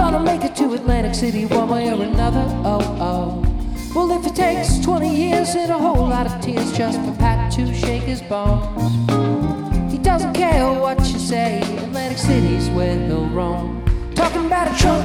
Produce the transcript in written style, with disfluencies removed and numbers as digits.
gonna make it to Atlantic City one way or another. Oh, oh. Well, if it takes 20 years and a whole lot of tears just for Pat to shake his bones, he doesn't care what you say. Atlantic City's where he'll roam. Talking about a